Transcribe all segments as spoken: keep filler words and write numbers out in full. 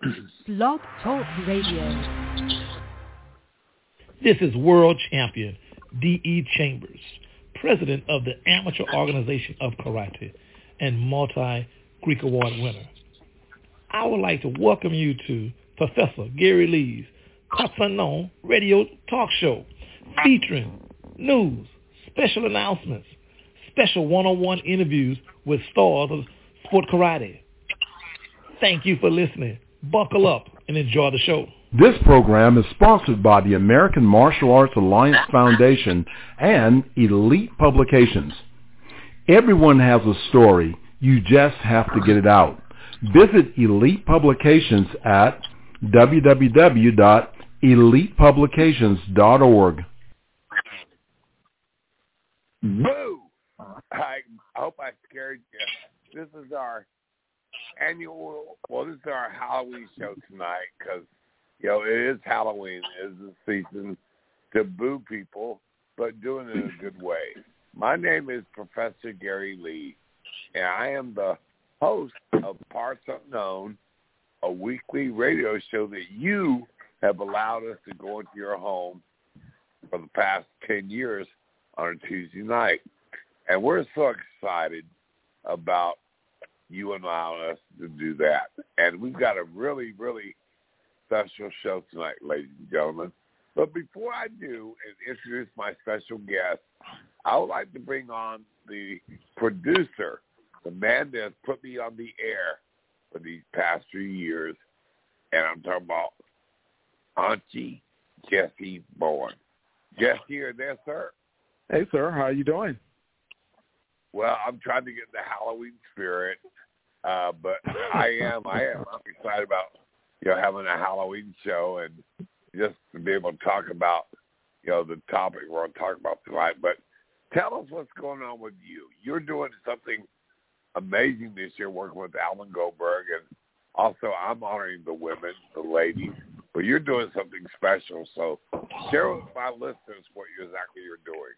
Blog Talk Radio. This is world champion D E. Chambers, president of the Amateur Organization of Karate and multi-Greek Award winner. I would like to welcome you to Professor Gary Lee's Parts Unknown radio talk show featuring news, special announcements, special one-on-one interviews with stars of sport karate. Thank you for listening. Buckle up and enjoy the show. This program is sponsored by the American Martial Arts Alliance Foundation and Elite Publications. Everyone has a story. You just have to get it out. Visit Elite Publications at w w w dot elite publications dot org. Boo! I hope I scared you. This is our annual, well, this is our Halloween show tonight because, you know, it is Halloween. It is the season to boo people, but doing it in a good way. My name is Professor Gary Lee, and I am the host of Parts Unknown, a weekly radio show that you have allowed us to go into your home for the past ten years on a Tuesday night. And we're so excited about you allowing us to do that. And we've got a really, really special show tonight, ladies and gentlemen. But before I do and introduce my special guest, I would like to bring on the producer, the man that has put me on the air for these past few years, and I'm talking about Auntie Jesse Bowen. Jesse, are you there, sir? Hey, sir. How are you doing? Well, I'm trying to get in the Halloween spirit, uh, but I am. I am. I'm excited about, you know, having a Halloween show and just to be able to talk about, you know, the topic we're going to talk about tonight. But tell us what's going on with you. You're doing something amazing this year, working with Alan Goldberg, and also I'm honoring the women, the ladies, but you're doing something special. So share with my listeners what you exactly you're doing.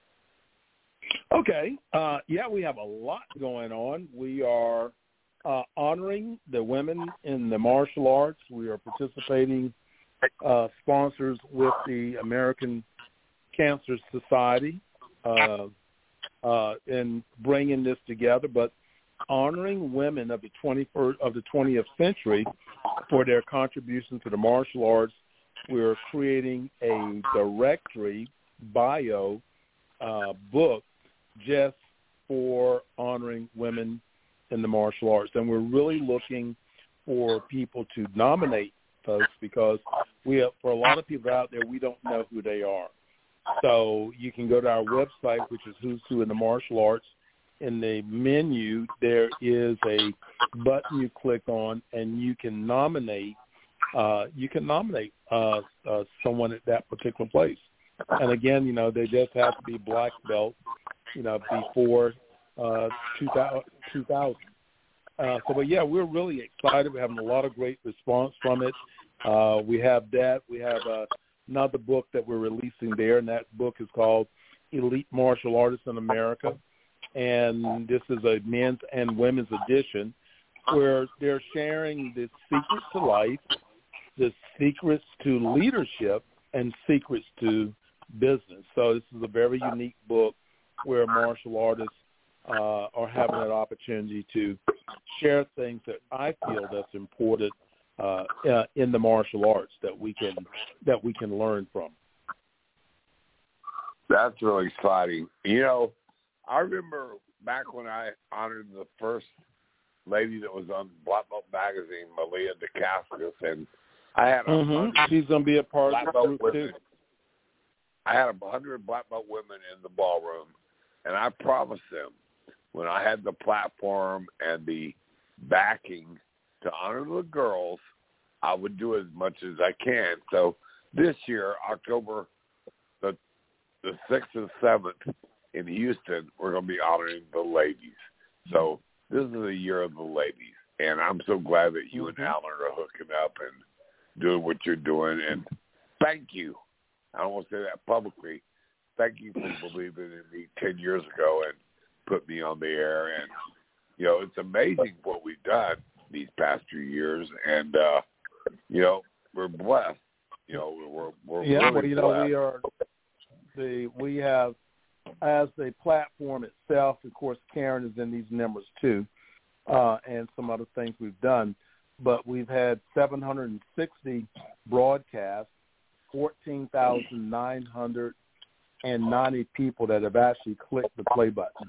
Okay. Uh, yeah, we have a lot going on. We are uh, honoring the women in the martial arts. We are participating uh, sponsors with the American Cancer Society uh, uh, in bringing this together, but honoring women of the twenty-first of the twentieth century for their contribution to the martial arts. We're creating a directory bio uh, book just for honoring women in the martial arts. And we're really looking for people to nominate folks because we have, for a lot of people out there, we don't know who they are. So you can go to our website, which is Who's Who in the Martial Arts. In the menu, there is a button you click on, and you can nominate. Uh, you can nominate uh, uh, someone at that particular place. And again, you know, they just have to be black belt, you know, before uh, two thousand. Uh, so, but yeah, we're really excited. We're having a lot of great response from it. Uh, we have that. We have uh, another book that we're releasing there, and that book is called Elite Martial Artists in America. And this is a men's and women's edition where they're sharing the secrets to life, the secrets to leadership, and secrets to business. So this is a very unique book where martial artists uh, are having that opportunity to share things that I feel that's important uh, uh, in the martial arts that we can that we can learn from. That's really exciting. You know, I remember back when I honored the first lady that was on Black Belt Magazine, Malia DeCascos, and I had a mm-hmm. She's going to be a part of the group women. too. I had a hundred black belt women in the ballroom, and I promised them when I had the platform and the backing to honor the girls, I would do as much as I can. So this year, October the the sixth and seventh in Houston, we're going to be honoring the ladies. So this is the year of the ladies, and I'm so glad that you and Alan are hooking up and doing what you're doing. And thank you. I don't want to say that publicly. Thank you for believing in me ten years ago and put me on the air. And, you know, it's amazing what we've done these past few years. And uh, you know, we're blessed. You know, we're we're yeah. really Well, you know, blessed. we are the we have as the platform itself. Of course, Karen is in these numbers too, uh, and some other things we've done. But we've had seven hundred sixty broadcasts, fourteen thousand nine hundred ninety people that have actually clicked the play button.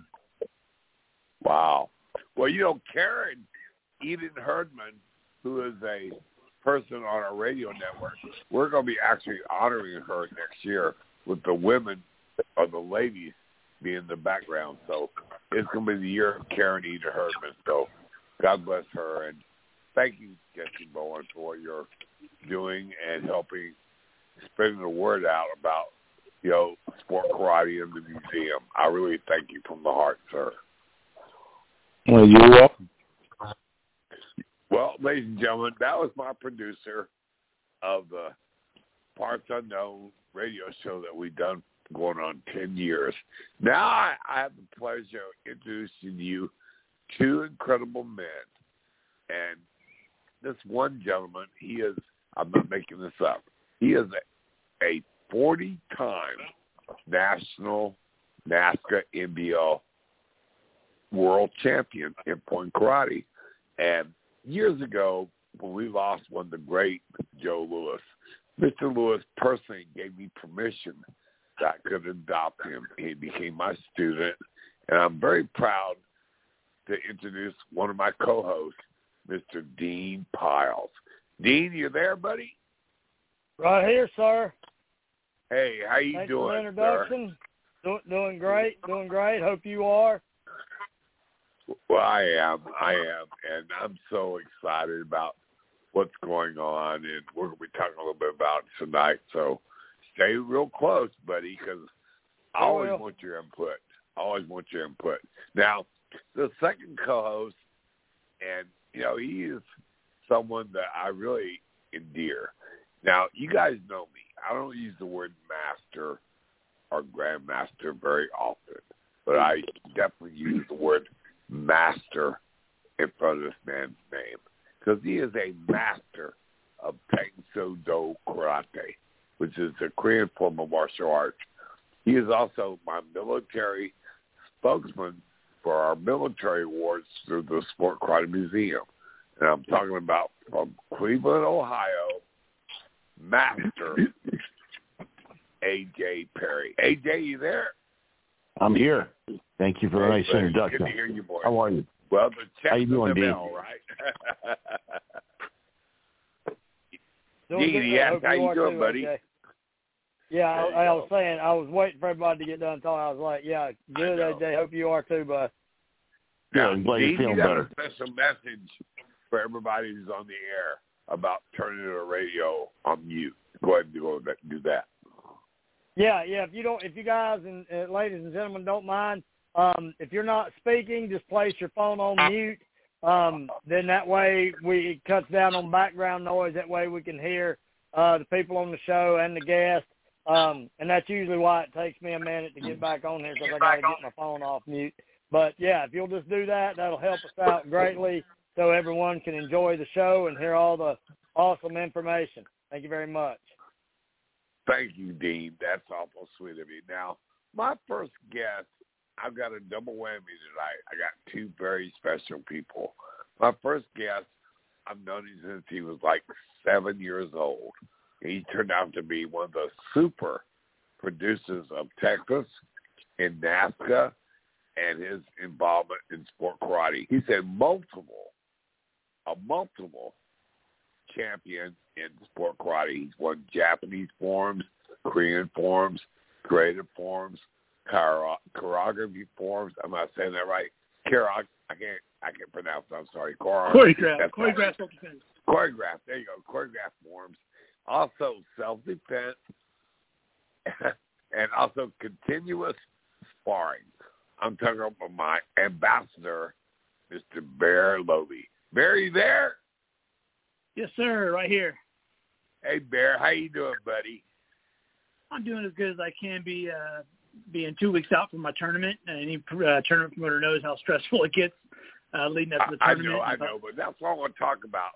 Wow. Well, you know, Karen Eden Herdman, who is a person on our radio network, we're going to be actually honoring her next year with the women or the ladies being in the background. So it's going to be the year of Karen Eden Herdman. So God bless her. And thank you, Jesse Bowen, for what you're doing and helping spreading the word out about, you know, sport karate in the museum. I really thank you from the heart, sir. Well, you're welcome. Well, ladies and gentlemen, that was my producer of the Parts Unknown radio show that we've done going on ten years. Now I, I have the pleasure of introducing you two incredible men. And this one gentleman, he is, I'm not making this up, he is a, a forty-time national NASCA N B L world champion in point karate. And years ago, when we lost one of the great Joe Lewis, Mister Lewis personally gave me permission that I could adopt him. He became my student, and I'm very proud to introduce one of my co-hosts, Mister Dean Piles. Dean, you there, buddy? Right here, sir. Hey, how you Thanks doing, for the introduction. Do, doing great, doing great. Hope you are. Well, I am, I am, and I'm so excited about what's going on, and we're going to be talking a little bit about it tonight, so stay real close, buddy, because I always will. want your input. I always want your input. Now, the second co-host, and, you know, he is someone that I really endear. Now, you guys know me. I don't use the word master or grandmaster very often, but I definitely use the word master in front of this man's name because he is a master of Tang-Soo Do Karate, which is a Korean form of martial arts. He is also my military spokesman for our military awards through the Sport Karate Museum. And I'm talking about from Cleveland, Ohio, Master A J Perry. A J, you there? I'm here. Thank you for the nice buddy. introduction. Good to hear you, boy. How are you? Well, the check How you doing, the Dean? bell, right? Doing Dean, good. yes, Hope how you are doing, too, buddy? O J. Yeah, There you I, I go. was saying, I was waiting for everybody to get done talking. I was like, yeah, good, know. O J. Hope you are too, bud. Yeah, I'm glad you're Dean, feeling you got better. a special message for everybody who's on the air about turning the radio on mute. Go ahead and do that. Do that. Yeah, yeah. If you don't, if you guys and uh, ladies and gentlemen don't mind, um, if you're not speaking, just place your phone on mute. Um, then that way we it cuts down on background noise. That way we can hear uh, the people on the show and the guests. Um, and that's usually why it takes me a minute to get back on here because I got to get my phone off mute. But yeah, if you'll just do that, that'll help us out greatly so everyone can enjoy the show and hear all the awesome information. Thank you very much. Thank you, Dean. That's awful sweet of you. Now, my first guest, I've got a double whammy tonight. I got two very special people. My first guest, I've known him since he was like seven years old. He turned out to be one of the super producers of Texas in NASCA and his involvement in sport karate. He's a multiple, a multiple champion in sport karate. He's won Japanese forms, Korean forms, creative forms, chiro- choreography forms. I'm not saying that right. Choreo- I can't. I can't pronounce it. I'm sorry. Choreo- Choreograph. Choreograph self-defense. Choreograph. There you go. Choreograph forms. Also self-defense, and also continuous sparring. I'm talking about my ambassador, Mister Bear Lowy. Bear, you there? Yes, sir. Right here. Hey, Bear, how you doing, buddy? I'm doing as good as I can be. Uh, being two weeks out from my tournament, and any uh, tournament promoter knows how stressful it gets uh, leading up to the I tournament. know, I know, but that's what I want to talk about.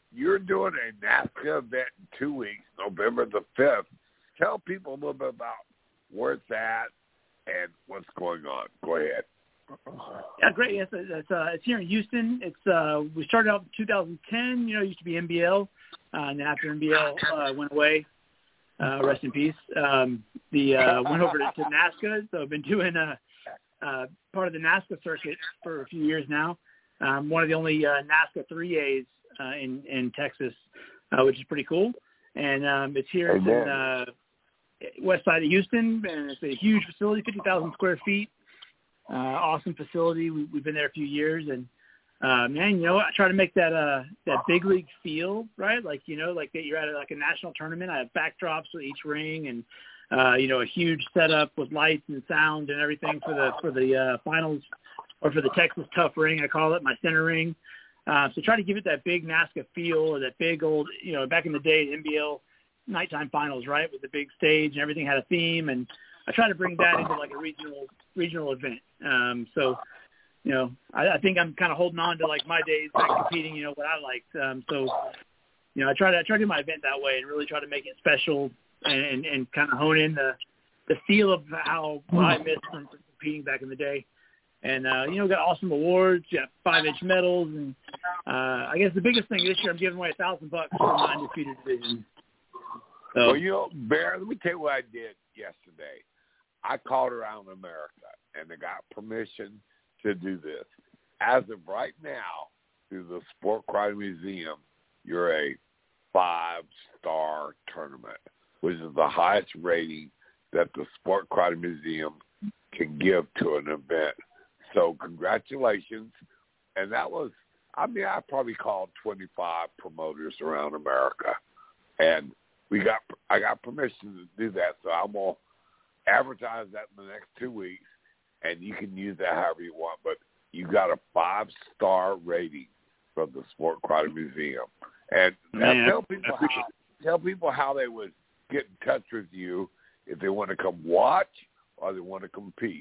you're doing a NASCA event in two weeks, November the fifth. Tell people a little bit about where it's at and what's going on. Go ahead. Yeah, great. Yes, it's, uh, it's here in Houston. It's uh, we started out in two thousand ten. You know, it used to be N B L, uh, and after N B L uh, went away, uh, rest in peace. Um, the uh, went over to, to NASCA. So I've been doing a uh, uh, part of the NASCA circuit for a few years now. Um, one of the only uh, NASCA three A's uh, in in Texas, uh, which is pretty cool. And um, it's here it's in uh, west side of Houston, and it's a huge facility, fifty thousand square feet. Uh, awesome facility. We, we've been there a few years, and uh, man, you know, I try to make that uh, that big league feel, right? Like, you know, like that you're at a, like a national tournament. I have backdrops with each ring, and uh, you know, a huge setup with lights and sound and everything for the for the uh, finals, or for the Texas Tough Ring, I call it, my center ring. Uh, so try to give it that big NASCA feel, or that big old, you know, back in the day, N B L nighttime finals, right, with the big stage and everything had a theme, and I try to bring that into like a regional regional event. Um, so, you know, I, I think I'm kind of holding on to like my days back competing, you know, what I liked. Um, so, you know, I try to I try to do my event that way and really try to make it special and, and, and kind of hone in the the feel of how I missed from competing back in the day. And, uh, you know, got awesome awards, got five-inch medals. And uh, I guess the biggest thing this year, I'm giving away a thousand bucks for my undefeated division. So, well, you know, Bear, let me tell you what I did yesterday. I called around America, and they got permission to do this. As of right now, through the Sport Karate Museum, you're a five-star tournament, which is the highest rating that the Sport Karate Museum can give to an event. So congratulations. And that was, I mean, I probably called twenty-five promoters around America. And we got, I got permission to do that. So I'm going to advertise that in the next two weeks. And you can use that however you want. But you got a five-star rating from the Sport Karate Museum. And Man, tell people how, tell people how they would get in touch with you if they want to come watch or they want to compete.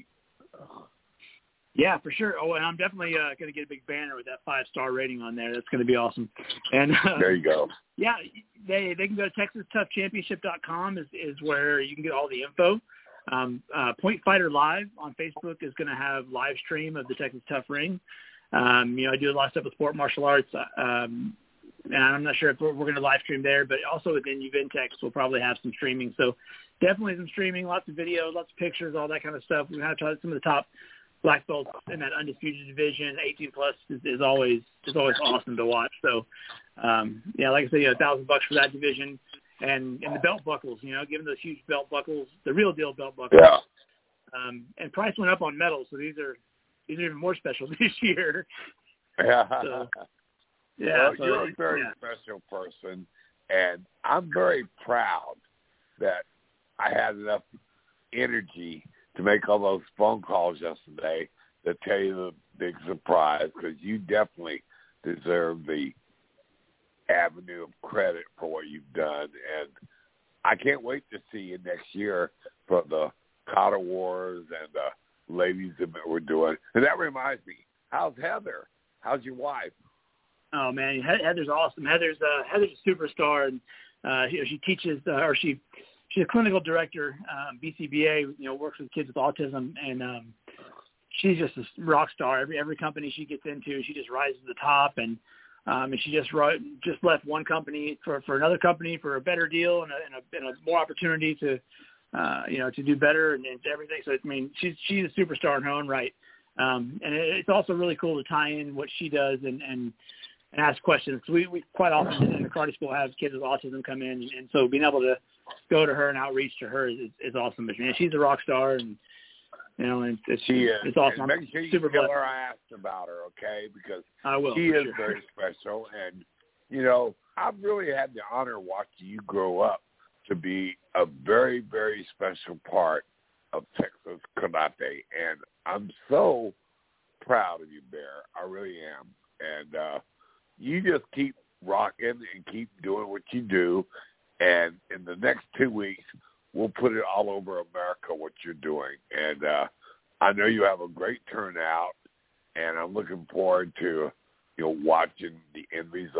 Yeah, for sure. Oh, and I'm definitely uh, going to get a big banner with that five-star rating on there. That's going to be awesome. And uh, there you go. Yeah, they they can go to Texas Tough Championship dot com is, is where you can get all the info. Um, uh, Point Fighter Live on Facebook is going to have live stream of the Texas Tough Ring. Um, you know, I do a lot of stuff with Sport Martial Arts, um, and I'm not sure if we're, we're going to live stream there, but also within Uventex we'll probably have some streaming. So definitely some streaming, lots of videos, lots of pictures, all that kind of stuff. We have some of the top black belts in that undisputed division. eighteen plus is, is always is always awesome to watch. So, um, yeah, like I said, you know, a thousand bucks for that division, and and the belt buckles. You know, given those huge belt buckles, the real deal belt buckles. Yeah. Um, and price went up on medals, so these are these are even more special this year. Yeah. So, yeah. Well, so, you're a very yeah. special person, and I'm very proud that I had enough energy to make all those phone calls yesterday to tell you the big surprise, because you definitely deserve the avenue of credit for what you've done. And I can't wait to see you next year for the Kata Wars and the ladies event we're doing. And that reminds me, how's Heather? How's your wife? Oh man, Heather's awesome. Heather's uh, Heather's a superstar, and uh, she, she teaches, uh, or she she's a clinical director, um, B C B A. You know, works with kids with autism, and um, she's just a rock star. Every every company she gets into, she just rises to the top, and um, and she just wrote, just left one company for, for another company for a better deal and a, and a, and a more opportunity to, uh, you know, to do better and, and everything. So I mean, she's she's a superstar in her own right, um, and it, it's also really cool to tie in what she does and and. and ask questions. We, we quite often in the karate school have kids with autism come in, and so being able to go to her and outreach to her is, is awesome. But man, she's a rock star, and you know, and it's she is. It's awesome. And make sure you super tell blessed. her I asked about her, okay? Because I will, she is sure. very special, and you know, I've really had the honor watching you grow up to be a very, very special part of Texas karate, and I'm so proud of you, Bear. I really am, and. uh You just keep rocking and keep doing what you do, and in the next two weeks, we'll put it all over America what you're doing. And uh, I know you have a great turnout, and I'm looking forward to you know watching the end result.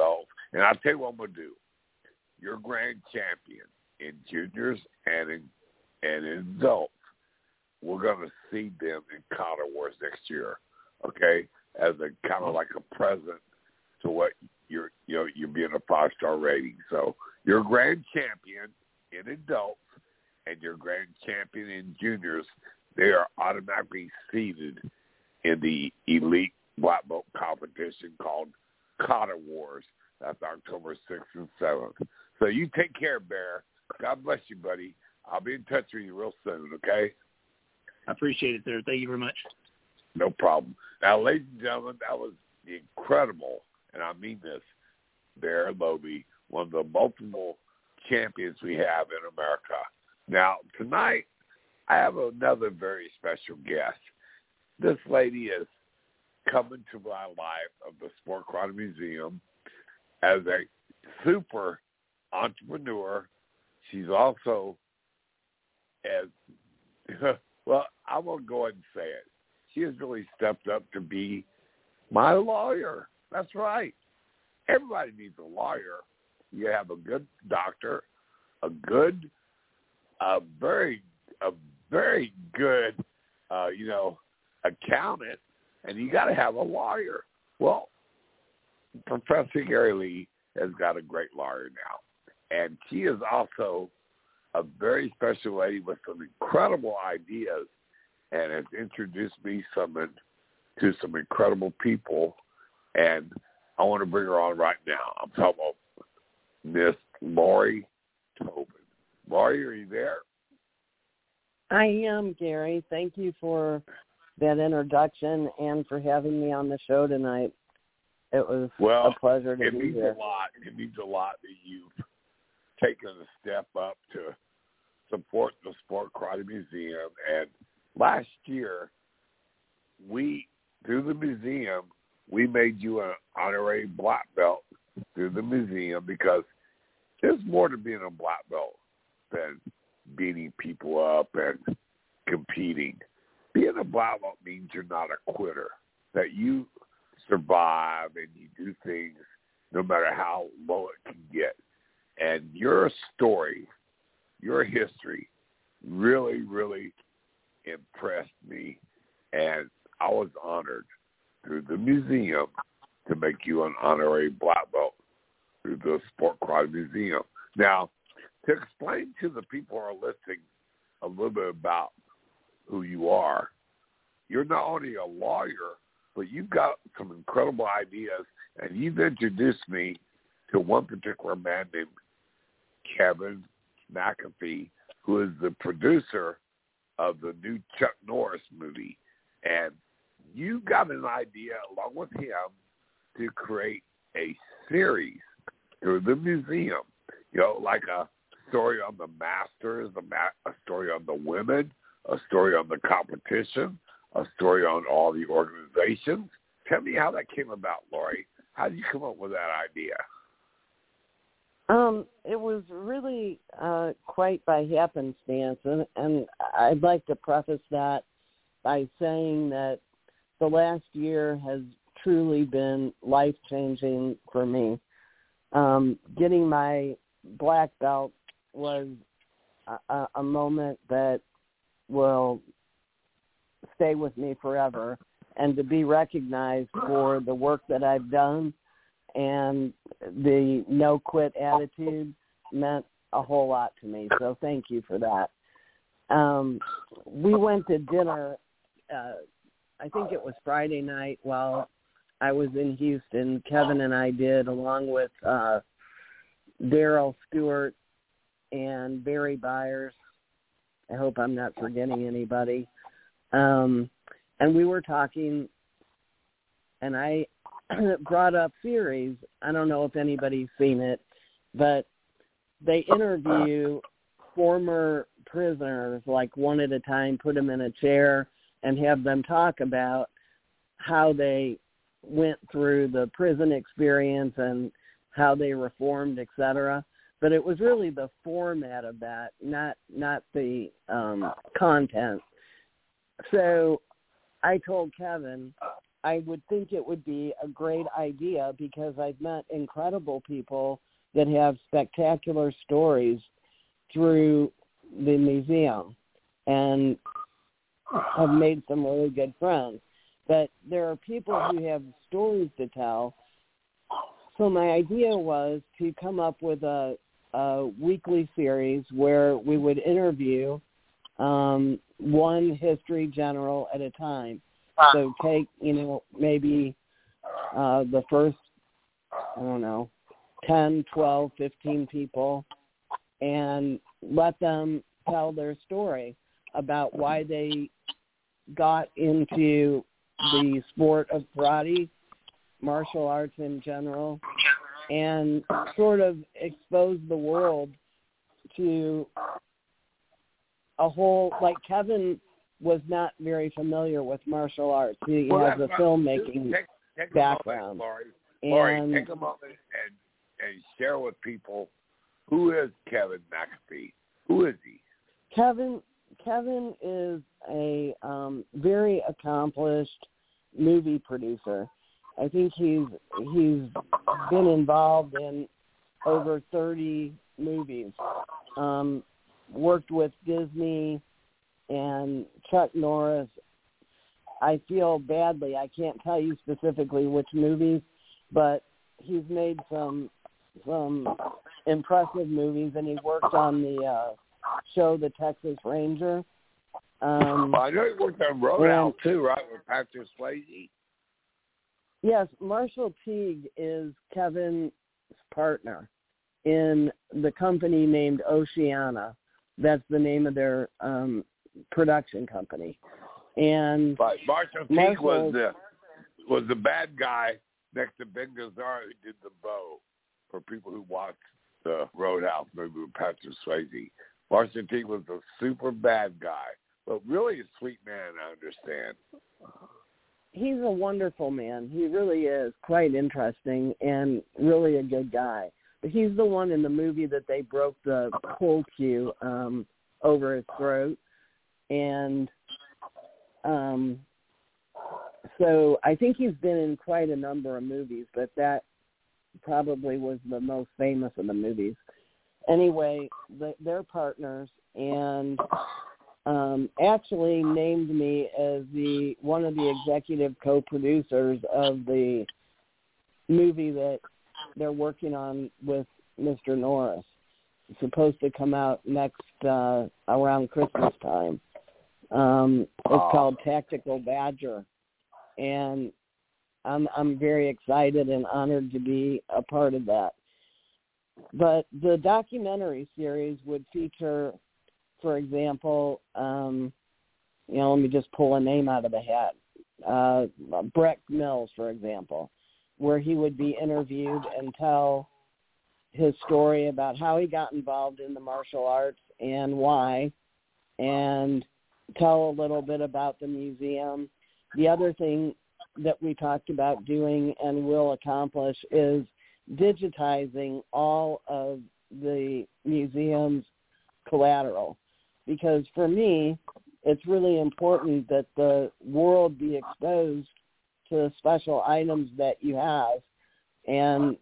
And I'll tell you what I'm going to do. Your grand champion in juniors and in, and in adults, we're going to seed them in Cotter Wars next year, okay, as a kind of like a present to what you're, you know, you're being a five-star rating. So your grand champion in adults and your grand champion in juniors, they are automatically seeded in the elite black belt competition called Cotter Wars. That's October sixth and seventh. So you take care, Bear. God bless you, buddy. I'll be in touch with you real soon, okay? I appreciate it, sir. Thank you very much. No problem. Now, ladies and gentlemen, that was incredible, and I mean this, Bear Loebe, one of the multiple champions we have in America. Now, tonight, I have another very special guest. This lady is coming to my life of the Sport Karate Museum as a super entrepreneur. She's also as, well, I'm going to go ahead and say it. She has really stepped up to be my lawyer. That's right. Everybody needs a lawyer. You have a good doctor, a good, a very, a very good, uh, you know, accountant, and you got to have a lawyer. Well, Professor Gary Lee has got a great lawyer now, and she is also a very special lady with some incredible ideas, and has introduced me some to some incredible people, and I want to bring her on right now. I'm talking about Miss Lori Tobin. Lori, are you there? I am, Gary. Thank you for that introduction and for having me on the show tonight. It was well, a pleasure to it be means here. a lot. It means a lot that you've taken a step up to support the Sport Karate Museum. And last year, we, through the museum, we made you an honorary black belt through the museum because there's more to being a black belt than beating people up and competing. Being a black belt means you're not a quitter, that you survive and you do things no matter how low it can get. And your story, your history really, really impressed me, and I was honored through the museum to make you an honorary black belt through the Sport Karate Museum. Now, to explain to the people who are listening a little bit about who you are, you're not only a lawyer, but you've got some incredible ideas, and you've introduced me to one particular man named Kevin McAfee, who is the producer of the new Chuck Norris movie. And you got an idea, along with him, to create a series through the museum, you know, like a story on the masters, a, ma- a story on the women, a story on the competition, a story on all the organizations. Tell me how that came about, Lori. How did you come up with that idea? Um, it was really uh, quite by happenstance, and, and I'd like to preface that by saying that the last year has truly been life-changing for me. Um, getting my black belt was a, a moment that will stay with me forever, and to be recognized for the work that I've done and the no-quit attitude meant a whole lot to me. So thank you for that. Um, we went to dinner, uh, I think it was Friday night while I was in Houston. Kevin and I did, along with uh, Daryl Stewart and Barry Byers. I hope I'm not forgetting anybody. Um, and we were talking, and I brought up Series. I don't know if anybody's seen it, but they interview former prisoners, like one at a time, put them in a chair and have them talk about how they went through the prison experience and how they reformed, et cetera. But it was really the format of that, not not the um, content. So I told Kevin, I would think it would be a great idea because I've met incredible people that have spectacular stories through the museum and have made some really good friends. But there are people who have stories to tell. So my idea was to come up with a, a weekly series where we would interview um, one history general at a time. So take, you know, maybe uh, the first, I don't know, ten, twelve, fifteen people and let them tell their story about why they got into the sport of karate, martial arts in general, and sort of expose the world to a whole, like Kevin was not very familiar with martial arts. He well, has a filmmaking take, take background. A moment, Laurie. And, Laurie, take a moment and, and share with people, who is Kevin McAfee? Who is he? Kevin Kevin is a um, very accomplished movie producer. I think he's he's been involved in over thirty movies. Um, worked with Disney and Chuck Norris. I feel badly. I can't tell you specifically which movies, but he's made some some impressive movies, and he worked on the uh, show The Texas Ranger. Um, well, I know he worked on Roadhouse too, right, with Patrick Swayze? Yes, Marshall Teague is Kevin's partner in the company named Oceana. That's the name of their um, production company. And but Marshall Teague Marshall, was the was the bad guy next to Ben Gazzara who did the bow. For people who watched the Roadhouse movie with Patrick Swayze, Marshall Teague was a super bad guy, but really a sweet man, I understand. He's a wonderful man. He really is quite interesting and really a good guy. But he's the one in the movie that they broke the pull cue um, over his throat. And um, so I think he's been in quite a number of movies, but that probably was the most famous of the movies. Anyway, the, they're partners and um, actually named me as the one of the executive co-producers of the movie that they're working on with Mister Norris. It's supposed to come out next uh, around Christmas time. Um, it's called Tactical Badger, and I'm I'm very excited and honored to be a part of that. But the documentary series would feature, for example, um, you know, let me just pull a name out of the hat. Uh, Brett Mills, for example, where he would be interviewed and tell his story about how he got involved in the martial arts and why, and tell a little bit about the museum. The other thing that we talked about doing and will accomplish is digitizing all of the museum's collateral. Because for me, it's really important that the world be exposed to the special items that you have and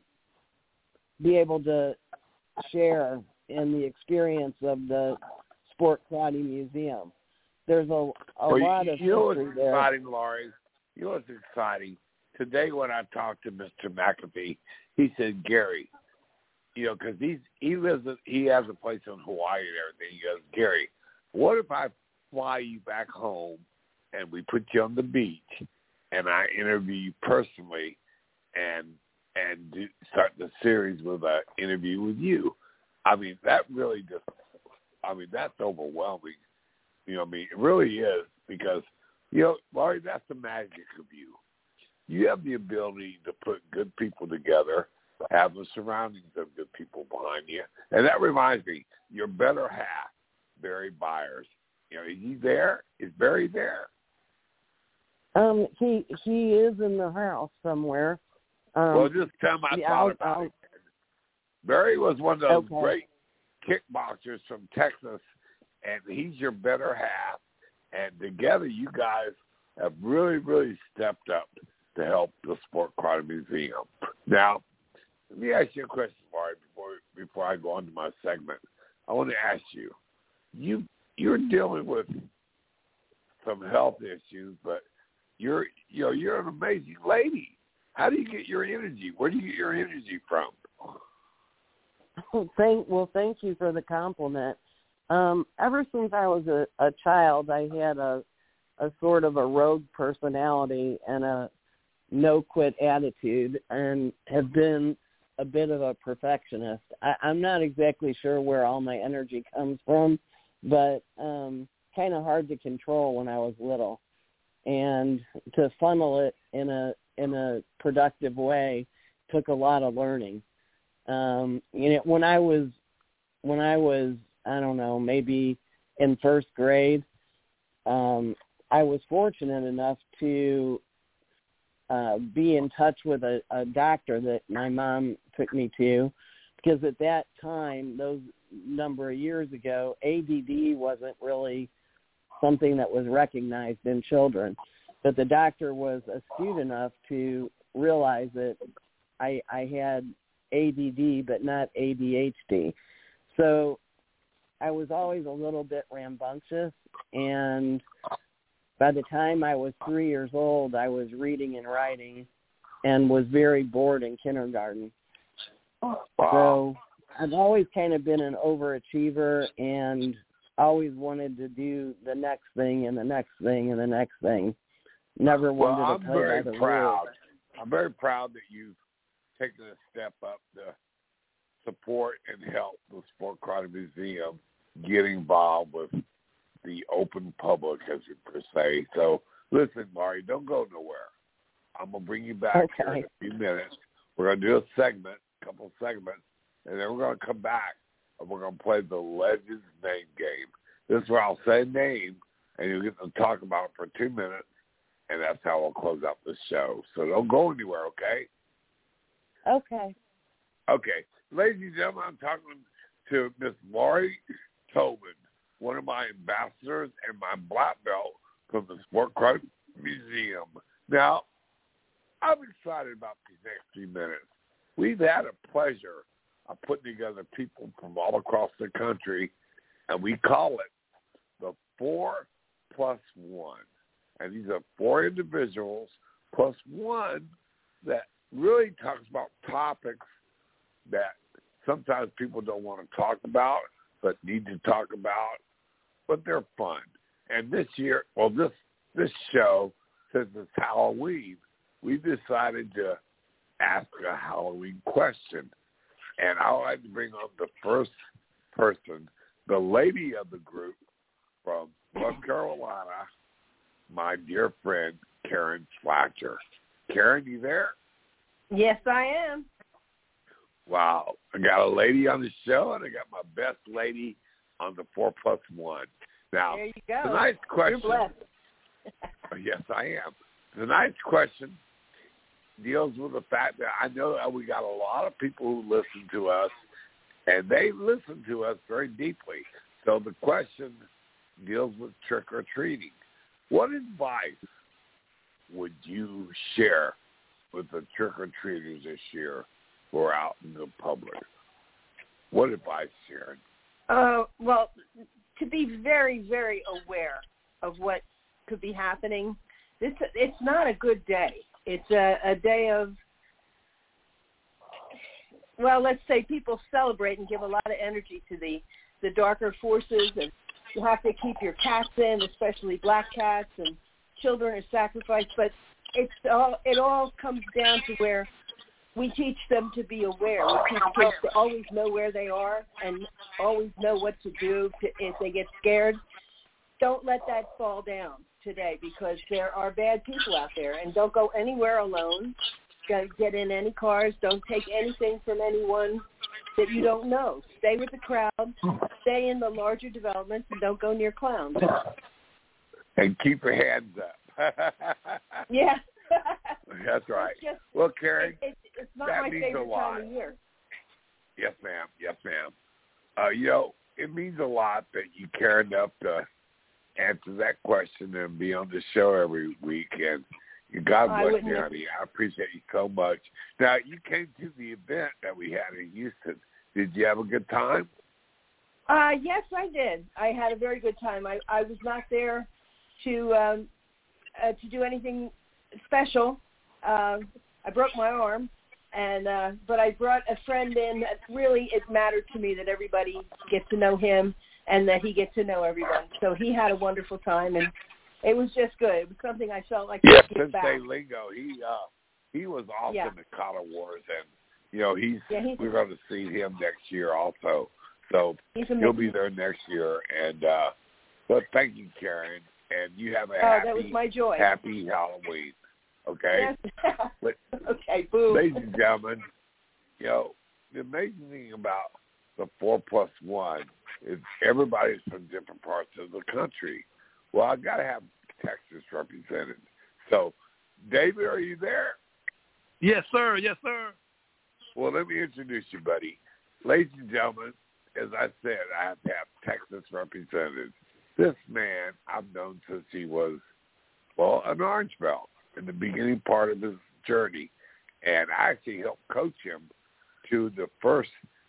be able to share in the experience of the Sport Karate Museum. There's a, a well, lot you, of you know what's history there. exciting, Laurie? You know what's exciting? Today when I talked to Mister McAfee, he said, Gary, you know, because he's he lives in, he has a place in Hawaii and everything. He goes, Gary, what if I fly you back home and we put you on the beach and I interview you personally and and do, start the series with an interview with you? I mean, that really just, I mean, that's overwhelming. You know what I mean? It really is because, you know, Laurie, that's the magic of you. You have the ability to put good people together, have the surroundings of good people behind you. And that reminds me, your better half, Barry Byers. You know, is he there? Is Barry there? Um, he he is in the house somewhere. Um, well, just tell him I yeah, thought I'll, about I'll, it. Barry was one of those okay. great kickboxers from Texas, and he's your better half. And together, you guys have really, really stepped up to help the Sport Karate Museum. Now, let me ask you a question, Laurie, before before I go on to my segment. I want to ask you, you you're dealing with some health issues, but you're you know you're an amazing lady. How do you get your energy? Where do you get your energy from? Well, thank well, thank you for the compliment. Um, ever since I was a, a child, I had a a sort of a rogue personality and a no-quit attitude, and have been a bit of a perfectionist. I, I'm not exactly sure where all my energy comes from, but um, kind of hard to control when I was little. And to funnel it in a in a productive way took a lot of learning. Um, you know, when I was when I was I don't know, maybe in first grade, um, I was fortunate enough to uh, be in touch with a, a doctor that my mom took me to, because at that time, those number of years ago, A D D wasn't really something that was recognized in children. But the doctor was astute enough to realize that I, I had A D D but not A D H D. So I was always a little bit rambunctious, and by the time I was three years old, I was reading and writing and was very bored in kindergarten. Wow. So I've always kind of been an overachiever and always wanted to do the next thing and the next thing and the next thing. Never wanted well, to I'm play very by the proud. rules. I'm very proud that you've taken a step up to support and help the Sport Karate Museum get involved with the open public, as you per se. So, listen, Mari, don't go nowhere. I'm going to bring you back okay. here in a few minutes. We're going to do a segment, a couple segments, and then we're going to come back, and we're going to play the Legends Name Game. This is where I'll say a name, and you'll get to talk about it for two minutes, and that's how we'll close out the show. So don't go anywhere, okay? Okay. Okay. Ladies and gentlemen, I'm talking to Miss Laurie Tobin, one of my ambassadors and my black belt from the Sport Karate Museum. Now, I'm excited about these next few minutes. We've had a pleasure of putting together people from all across the country, and we call it the Four Plus One. And these are four individuals plus one that really talks about topics that sometimes people don't want to talk about but need to talk about, but they're fun. And this year, well, this this show, since it's Halloween, we decided to ask a Halloween question. And I would like to bring on the first person, the lady of the group from North Carolina, my dear friend, Karen Fletcher. Karen, you there? Yes, I am. Wow. I got a lady on the show, and I got my best lady on the four plus one. Now, there you go. Tonight's question. You're blessed. Yes, I am. Tonight's question deals with the fact that I know that we got a lot of people who listen to us, and they listen to us very deeply. So the question deals with trick-or-treating. What advice would you share with the trick-or-treaters this year who are out in the public? What advice, Sharon? Uh, well, to be very, very aware of what could be happening. This, it's not a good day. It's a, a day of, well, let's say people celebrate and give a lot of energy to the, the darker forces, and you have to keep your cats in, especially black cats, and children are sacrificed. But it's all, it all comes down to where we teach them to be aware. We teach kids to always know where they are and always know what to do to, if they get scared. Don't let that fall down today, because there are bad people out there. And don't go anywhere alone. Don't get in any cars. Don't take anything from anyone that you don't know. Stay with the crowd. Stay in the larger developments, and don't go near clowns. And keep your hands up. Yeah. That's right. Just, well, Karen, it, it, it's not that my means favorite a lot. time of year. Yes, ma'am. Yes, ma'am. Uh, you know, it means a lot that you care enough to answer that question and be on the show every week. And God bless you, honey. I appreciate you so much. Now, you came to the event that we had in Houston. Did you have a good time? Uh, yes, I did. I had a very good time. I, I was not there to um, uh, to do anything special. Uh, I broke my arm, and uh, but I brought a friend in. Really, it mattered to me that everybody get to know him and that he get to know everyone. So he had a wonderful time, and it was just good. It was something I felt like yeah, I could give back. Sensei Lingo, he uh, he was awesome yeah. at Kata Wars, and you know he's, yeah, he's we're going to see him next year also. So he'll be there next year. And uh, but thank you, Karen, and you have a oh, happy, that was my joy. happy Halloween. Okay. Yes. but, okay. Boo. Ladies and gentlemen, you know the amazing thing about the four plus one is everybody's from different parts of the country. Well, I got to have Texas represented. So, David, are you there? Yes, sir. Yes, sir. Well, let me introduce you, buddy. Ladies and gentlemen, as I said, I have to have Texas represented. This man I've known since he was, well, an orange belt in the beginning part of his journey. And I actually helped coach him to the first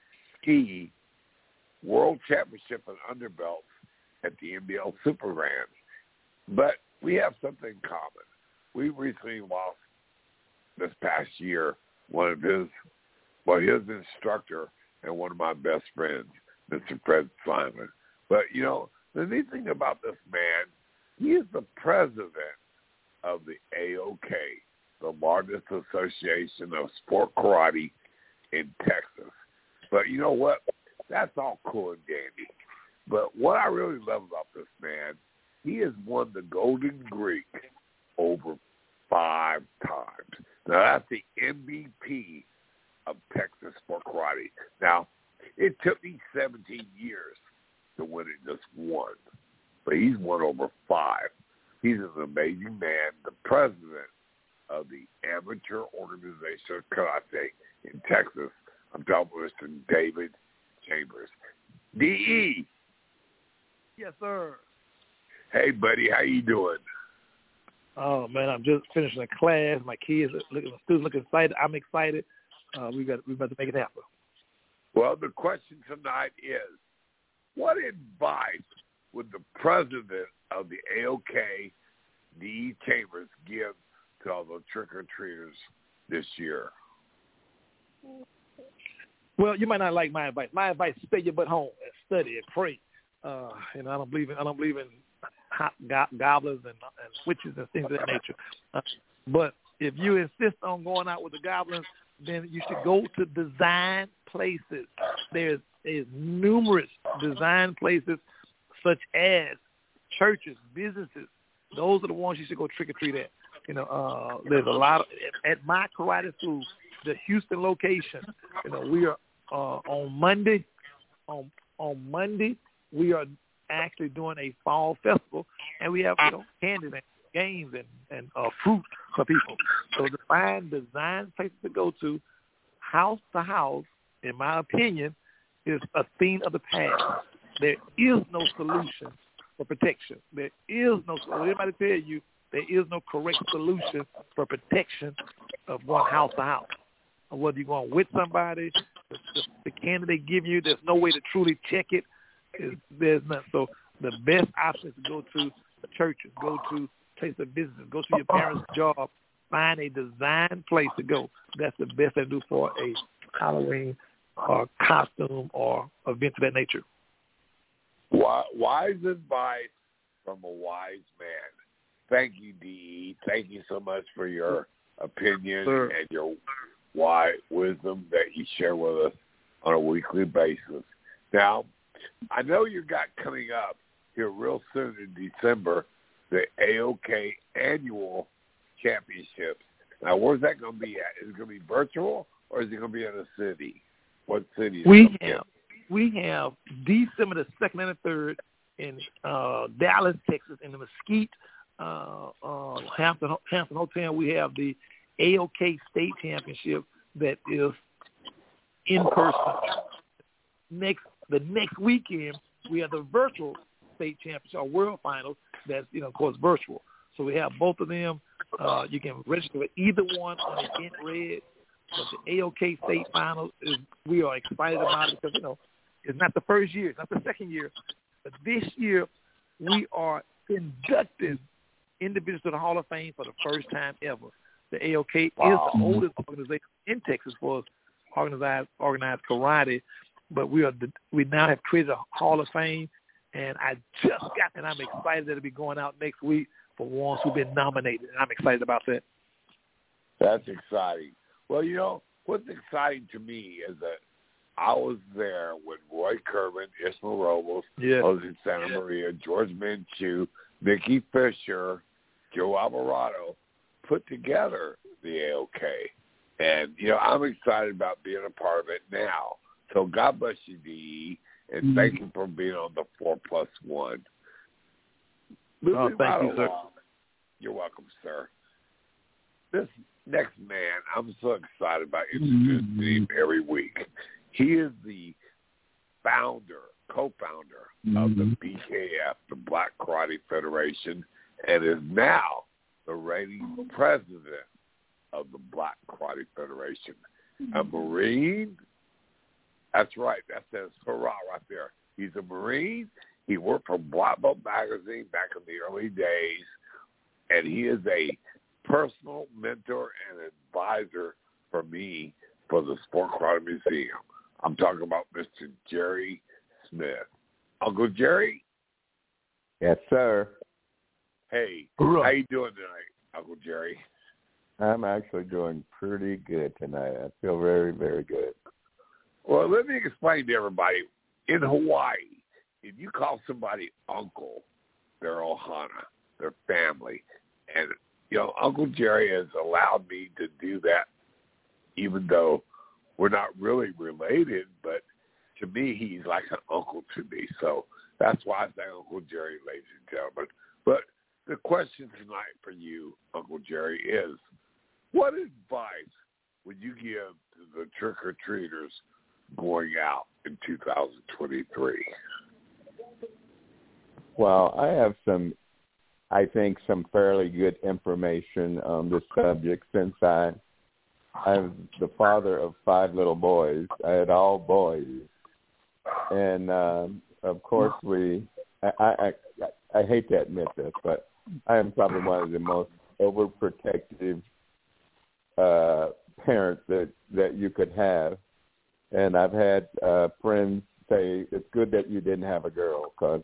ski world championship in underbelts at the N B L Super Grand. But we have something in common. We recently lost this past year one of his, well, his instructor and one of my best friends, Mister Fred Simon. But, you know, the neat thing about this man, he is the president of the A O K, the largest association of sport karate in Texas. But you know what? That's all cool and dandy. But what I really love about this man, he has won the Golden Greek over five times. Now, that's the M V P of Texas sport karate. Now, it took me seventeen years to win it just once, but he's won over five. He's an amazing man, the president of the Amateur Organization of Karate in Texas. I'm talking with Mister David Chambers. D E. Yes, sir. Hey, buddy, how you doing? Oh man, I'm just finishing a class. My kids are looking, the students look excited. I'm excited. Uh, we got we about to make it happen. Well, the question tonight is, what advice would the president of the A O K, D E Chambers, give to all the trick-or-treaters this year? Well, you might not like my advice. My advice: stay your butt home and study and pray. Uh, you know, I don't believe in I don't believe in hot go- goblins and, and witches and things of that nature. Uh, but if you insist on going out with the goblins, then you should go to design places. There's, there's numerous design places, such as churches, businesses. Those are the ones you should go trick or treat at. You know, uh, there's a lot of, at my karate school, the Houston location. You know, we are uh, on Monday. On on Monday, we are actually doing a fall festival, and we have, you know, candy and games and and uh, fruit for people. So to find design places to go to, house to house, in my opinion, is a thing of the past. There is no solution for protection. There is no. Everybody tell you there is no correct solution for protection of going house to house. Or whether you're going with somebody, the, the, the candy they give you, there's no way to truly check it. Is, there's not. So the best option is to go to the churches, go to place of business, go to your parents' job, find a design place to go. That's the best they do for a Halloween or costume or event of that nature. Wise advice from a wise man. Thank you, D E. Thank you so much for your opinion Sir. and your wise wisdom that you share with us on a weekly basis. Now, I know you got coming up here real soon in December the A O K annual championships. Now, where's that going to be at? Is it going to be virtual or is it going to be in a city? What city? Is we it have we have December the second and the third in uh, Dallas, Texas, in the Mesquite uh, uh, Hampton Hampton Hotel. We have the A O K State Championship that is in person. Next the next weekend we have the virtual state championship or world finals. That's, you know, of course, virtual. So we have both of them. Uh, you can register with either one on Event Red. But the A O K state finals, is, we are excited about it because, you know, it's not the first year, it's not the second year. But this year, we are inducting individuals to the Hall of Fame for the first time ever. The A O K wow. is the oldest organization in Texas for organized organized karate, but we are we now have created a Hall of Fame, and I just got and I'm excited that it'll be going out next week for ones who've been nominated, and I'm excited about that. That's exciting. Well, you know, what's exciting to me is that I was there with Roy Kerman, Ismael Robles, yeah. Jose Santa Maria, George Minshew, Mickey Fisher, Joe Alvarado, put together the A O K. And, you know, I'm excited about being a part of it now. So God bless you, D E, and mm-hmm. thank you for being on the four plus one. Moving oh, thank right you, sir. along. You're welcome, sir. This next man, I'm so excited about introducing mm-hmm. him every week. He is the founder, co-founder mm-hmm. of the B K F, the Black Karate Federation, and is now the reigning president of the Black Karate Federation. Mm-hmm. A Marine. That's right. That says hurrah right there. He's a Marine. He worked for Black Belt Magazine back in the early days, and he is a personal mentor and advisor for me for the Sport Karate Museum. I'm talking about Mister Jerry Smith. Uncle Jerry? Yes, sir. Hey, Hurrah. How you doing tonight, Uncle Jerry? I'm actually doing pretty good tonight. I feel very, very good. Well, let me explain to everybody. In Hawaii, if you call somebody uncle, they're Ohana, their family. And, you know, Uncle Jerry has allowed me to do that, even though we're not really related, but to me, he's like an uncle to me. So that's why I say Uncle Jerry, ladies and gentlemen. But the question tonight for you, Uncle Jerry, is what advice would you give to the trick-or-treaters going out in two thousand twenty-three? Well, I have some, I think, some fairly good information on this subject since I, I'm the father of five little boys. I had all boys. And, um, of course, we, I, I, I, I hate to admit this, but I am probably one of the most overprotective uh, parents that, that you could have. And I've had uh, friends say, it's good that you didn't have a girl, because,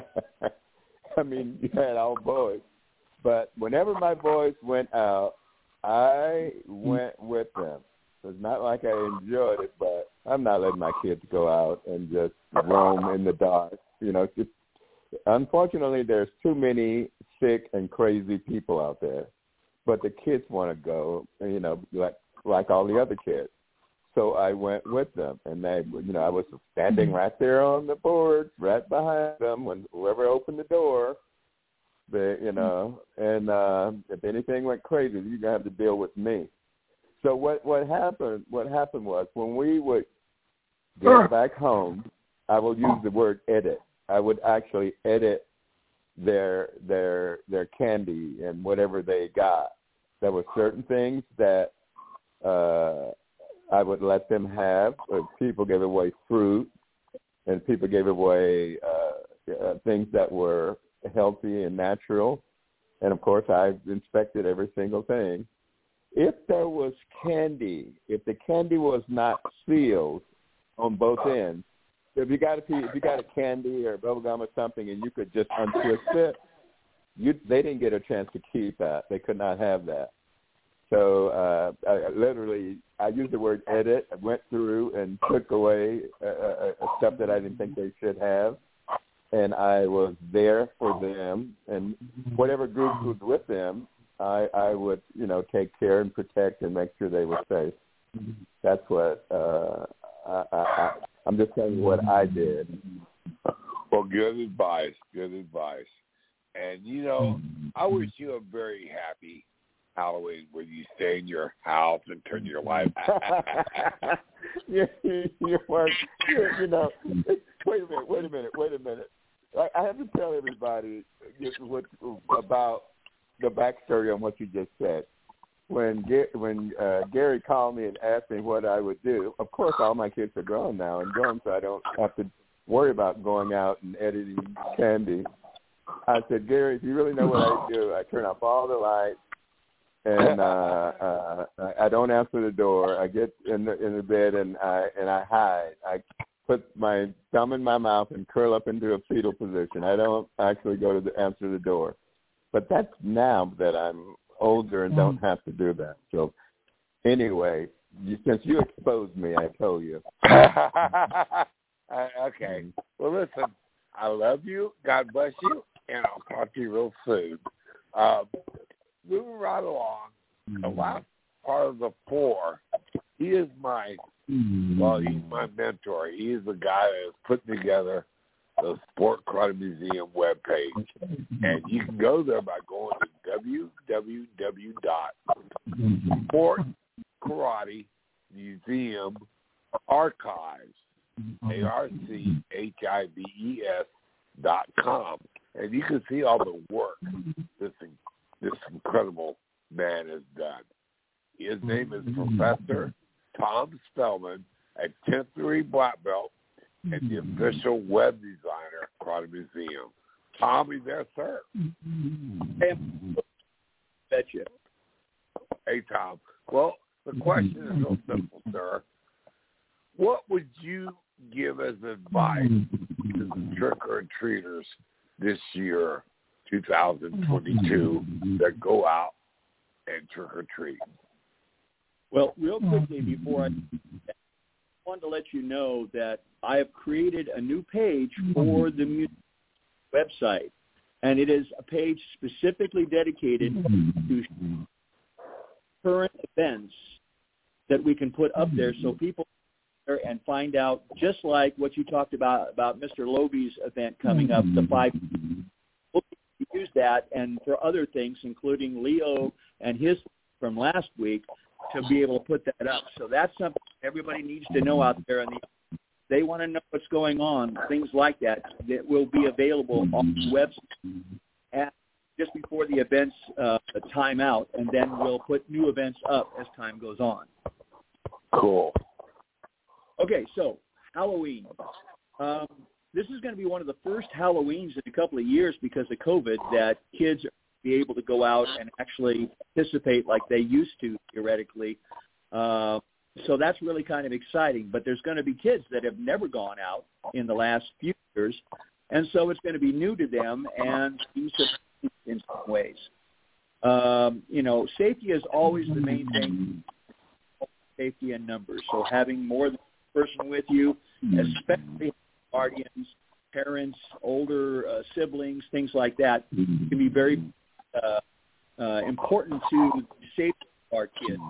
I mean, you had all boys. But whenever my boys went out, I went with them. It's not like I enjoyed it, but I'm not letting my kids go out and just roam in the dark. You know, just, unfortunately, there's too many sick and crazy people out there. But the kids want to go, you know, like like all the other kids. So I went with them, and they, you know, I was standing right there on the board, right behind them. When whoever opened the door, they, you know, and uh, if anything went crazy, you're gonna have to deal with me. So what what happened? What happened was when we would get back home, I will use the word edit. I would actually edit their their their candy and whatever they got. There were certain things that uh, I would let them have. People gave away fruit, and people gave away uh, uh, things that were healthy and natural. And, of course, I inspected every single thing. If there was candy, if the candy was not sealed on both ends, if you got a if you got a candy or a bubble gum or something and you could just untwist it, you they didn't get a chance to keep that. They could not have that. So uh, I, literally, I used the word edit. I went through and took away uh, uh, stuff that I didn't think they should have, and I was there for them. And whatever group was with them, I, I would, you know, take care and protect and make sure they were safe. That's what uh, I, I, I'm just telling you what I did. Well, good advice. Good advice. And, you know, I wish you a very happy Halloween when you stay in your house and turn your light back. you, you, you, you, you know, wait a minute, wait a minute, wait a minute. I, I have to tell everybody what, about the backstory on what you just said. When when uh, Gary called me and asked me what I would do, of course all my kids are grown now and grown, so I don't have to worry about going out and editing candy. I said, Gary, if you really know what I do, I turn off all the lights, and uh, uh, I don't answer the door. I get in the in the bed and I and I hide. I put my thumb in my mouth and curl up into a fetal position. I don't actually go to the, answer the door. But that's now that I'm older and don't have to do that. So anyway, you, since you exposed me, I told you. Okay. Well, listen, I love you. God bless you. And I'll talk to you real soon. Uh, moving right along, the last part of the four, he is my, well, he's my mentor. He's the guy that is putting together the Sport Karate Museum webpage. And you can go there by going to w w w dot sport karate museum archives, A R C H I V E S dot com. And you can see all the work this this incredible man has done. His name is Professor Tom Spellman, a tenth degree black belt and the official web designer of Karate Museum. Tom, you there, sir? Hey, betcha. Hey, Tom. Well, the question is real simple, sir. What would you give as advice to the trick-or-treaters this year, two thousand twenty-two, that go out and trick-or-treat? Well, real quickly before I, I wanted to let you know that I have created a new page for the museum website, and it is a page specifically dedicated to current events that we can put up there so people and find out, just like what you talked about about Mister Loby's event coming up, the five. We'll use that and for other things, including Leo and his from last week, to be able to put that up. So that's something everybody needs to know out there, and the, they want to know what's going on, things like that, that will be available on the website at, just before the events uh, time out, and then we'll put new events up as time goes on. Cool. Okay, so Halloween. Um, this is going to be one of the first Halloweens in a couple of years because of COVID that kids are be able to go out and actually participate like they used to, theoretically. Uh, so that's really kind of exciting. But there's going to be kids that have never gone out in the last few years, and so it's going to be new to them and in some ways. Um, you know, safety is always the main thing, safety in numbers. So having more than one person with you, especially guardians, parents, older uh, siblings, things like that, can be very uh, uh, important to the safety of our kids.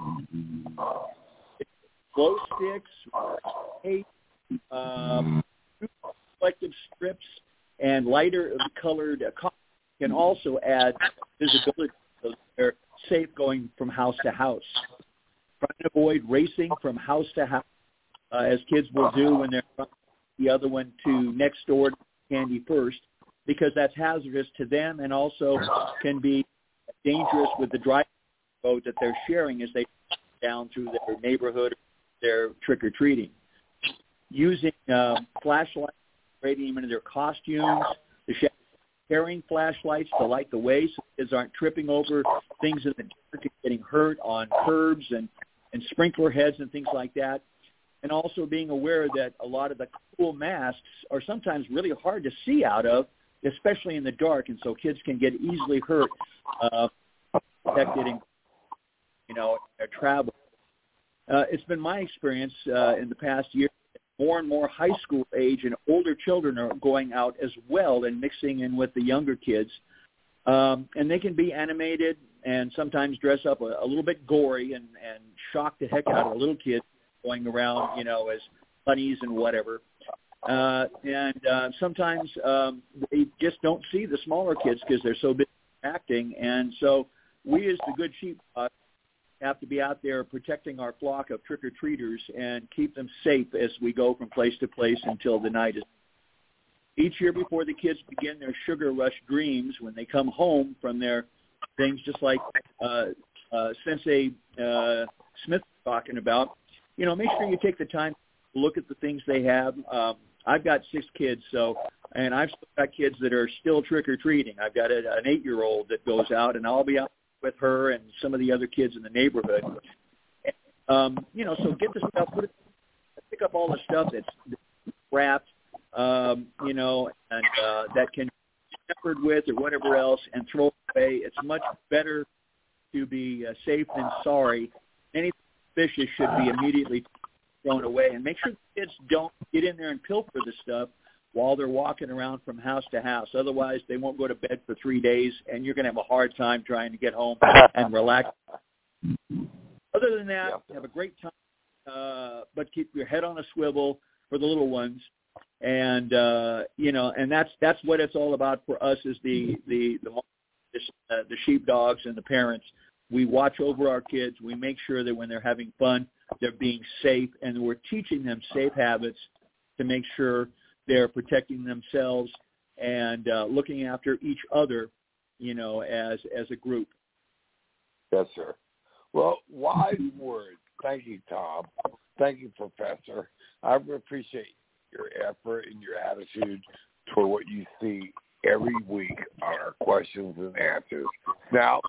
Glow sticks, tape, um, reflective strips, and lighter colored uh, colors can also add visibility so they're safe going from house to house. Trying to avoid racing from house to house, uh, as kids will do when they're from the other one to next door to candy first, because that's hazardous to them and also can be dangerous with the driving boat that they're sharing as they down through their neighborhood, their trick-or-treating. Using uh, flashlights, integrating them into their costumes, the carrying flashlights to light the way so kids aren't tripping over things in the dark and getting hurt on curbs and, and sprinkler heads and things like that. And also being aware that a lot of the cool masks are sometimes really hard to see out of, especially in the dark, and so kids can get easily hurt, uh, affected in, you know, their travel. Uh, it's been my experience uh, in the past year, more and more high school age and older children are going out as well and mixing in with the younger kids. Um, and they can be animated and sometimes dress up a, a little bit gory and, and shock the heck out of the little kids going around, you know, as bunnies and whatever. Uh, and uh, sometimes um, they just don't see the smaller kids because they're so busy acting. And so we as the good sheep uh, have to be out there protecting our flock of trick-or-treaters and keep them safe as we go from place to place until the night is. each year before the kids begin their sugar rush dreams, when they come home from their things, just like uh, uh, Sensei uh, Smith was talking about, you know, make sure you take the time to look at the things they have. Um, I've got six kids, so, and I've still got kids that are still trick-or-treating. I've got a, an eight-year-old that goes out, and I'll be out with her and some of the other kids in the neighborhood. Um, you know, so get the stuff, put it, pick up all the stuff that's wrapped, um, you know, and uh, that can be tempered with or whatever else, and throw it away. It's much better to be uh, safe than sorry. Anything suspicious should be immediately thrown away, and make sure the kids don't get in there and pilfer the stuff while they're walking around from house to house. Otherwise, they won't go to bed for three days, and you're going to have a hard time trying to get home and relax. Other than that, yeah. have a great time, uh, but keep your head on a swivel for the little ones. And, uh, you know, and that's that's what it's all about for us is the, the, the, uh, the sheepdogs and the parents. We watch over our kids. We make sure that when they're having fun, they're being safe, and we're teaching them safe habits to make sure they're protecting themselves and uh, looking after each other, you know, as as a group. Yes, sir. Well, wise words. Thank you, Tom. Thank you, Professor. I appreciate your effort and your attitude toward what you see every week on our questions and answers. Now,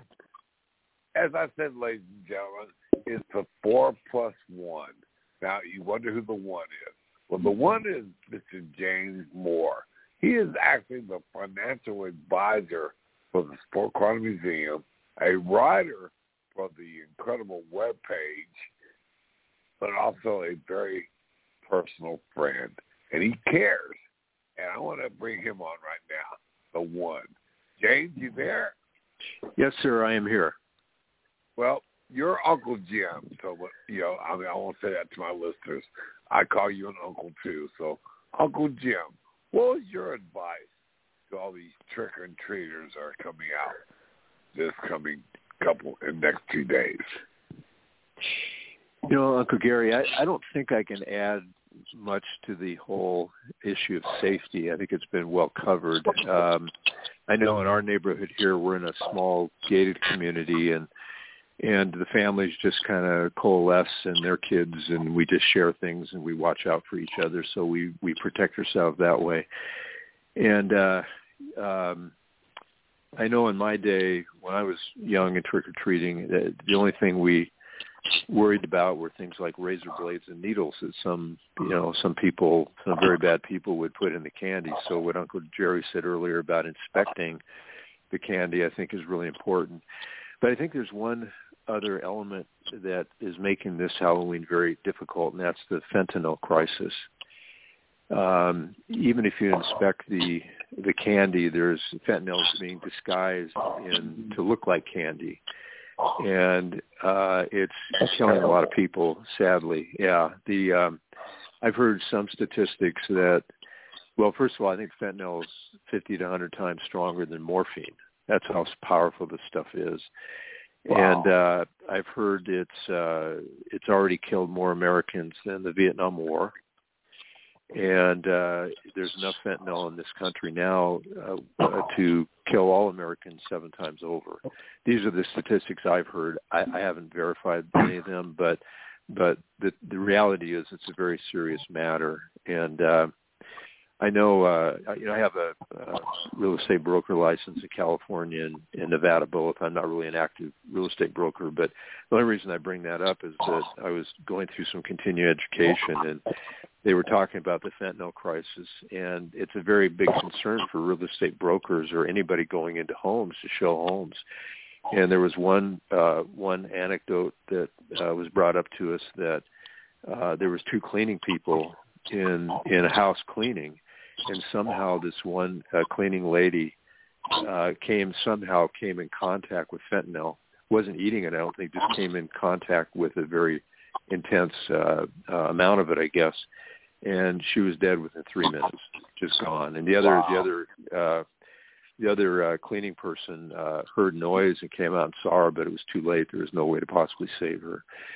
as I said, ladies and gentlemen, it's the four plus one. Now, you wonder who the one is. Well, the one is Mister James Moore. He is actually the financial advisor for the Sport Quantum Museum, a writer for the incredible webpage, but also a very personal friend. And he cares. And I want to bring him on right now, the one. James, you there? Yes, sir, I am here. Well, you're Uncle Jim, so, you know, I mean, I won't say that to my listeners. I call you an uncle, too. So, Uncle Jim, what was your advice to all these trick-or-treaters that are coming out this coming couple in next two days? You know, Uncle Gary, I, I don't think I can add much to the whole issue of safety. I think it's been well covered. Um, I know in our neighborhood here, we're in a small gated community, and and the families just kind of coalesce and their kids, and we just share things and we watch out for each other. So we, we protect ourselves that way. And uh, um, I know in my day when I was young and trick-or-treating, the, the only thing we worried about were things like razor blades and needles that some, you know, some people, some very bad people would put in the candy. So what Uncle Jerry said earlier about inspecting the candy, I think is really important. But I think there's one other element that is making this Halloween very difficult, and that's the fentanyl crisis. Um, even if you inspect the the candy, there's fentanyl being disguised in to look like candy, and uh, it's killing a lot of people. Sadly, yeah. The um, I've heard some statistics that, well, first of all, I think fentanyl is fifty to one hundred times stronger than morphine. That's how powerful this stuff is. Wow. And uh, I've heard it's uh, it's already killed more Americans than the Vietnam War. And uh, there's enough fentanyl in this country now uh, uh, to kill all Americans seven times over. These are the statistics I've heard. I, I haven't verified any of them, but but the the reality is it's a very serious matter. And uh, I know, uh, you know, I have a, a real estate broker license in California and in Nevada both. I'm not really an active real estate broker, but the only reason I bring that up is that I was going through some continuing education, and they were talking about the fentanyl crisis, and it's a very big concern for real estate brokers or anybody going into homes to show homes. And there was one uh, one anecdote that uh, was brought up to us that uh, there was two cleaning people in in a house cleaning. And somehow this one uh, cleaning lady uh, came somehow came in contact with fentanyl. Wasn't eating it, I don't think. Just came in contact with a very intense uh, uh, amount of it, I guess. And she was dead within three minutes, just gone. And the other, wow. the other, uh, the other uh, cleaning person uh, heard noise and came out and saw her, but it was too late. There was no way to possibly save her.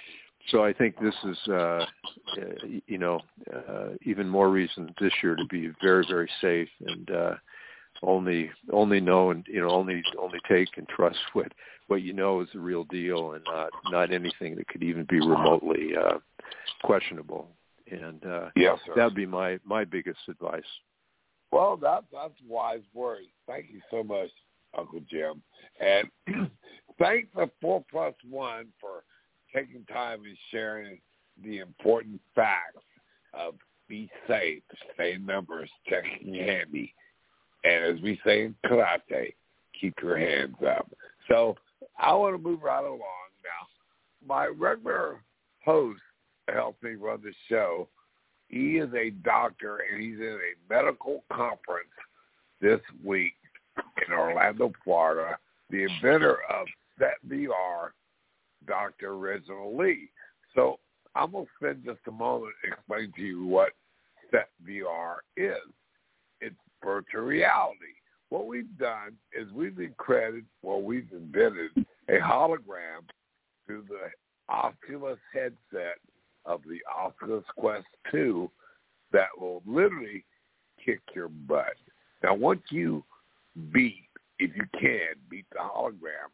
so I think this is, uh, you know, uh, even more reason this year to be very, very safe and uh, only only know and you know only only take and trust what what you know is the real deal and not not anything that could even be remotely uh, questionable. And uh, yes, sir. That'd be my my biggest advice. Well, that, that's wise words. Thank you so much, Uncle Jim. And thank the four plus one for taking time and sharing the important facts of be safe, stay in numbers, checking handy. And as we say in karate, keep your hands up. So I want to move right along now. My regular host helps me run the show. He is a doctor, and he's in a medical conference this week in Orlando, Florida. The inventor of Set V R, Doctor Reginald Lee. So I'm going to spend just a moment to explain to you what Set V R is. It's virtual reality. What we've done is we've been credited, well, we've invented a hologram through the Oculus headset of the Oculus Quest two that will literally kick your butt. Now, once you beat, if you can, beat the hologram,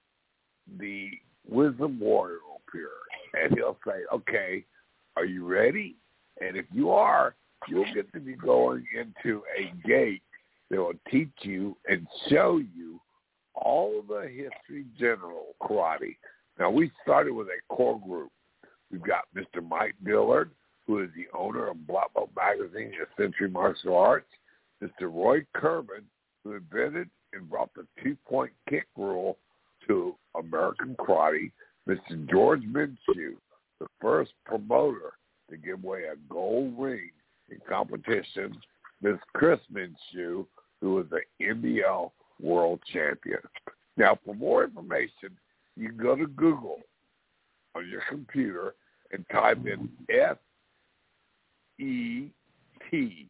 the Wisdom Warrior will appear, and he'll say, okay, are you ready? And if you are, you'll get to be going into a gate that will teach you and show you all the history general karate. Now, we started with a core group. We've got Mister Mike Dillard, who is the owner of Black Belt Magazine and Century Martial Arts. Mister Roy Kerman, who invented and brought the two-point kick rule to American karate. Mister George Minshew, the first promoter to give away a gold ring in competition. Miss Chris Minshew, who is the N B L world champion. Now, for more information, you can go to Google on your computer and type in S E T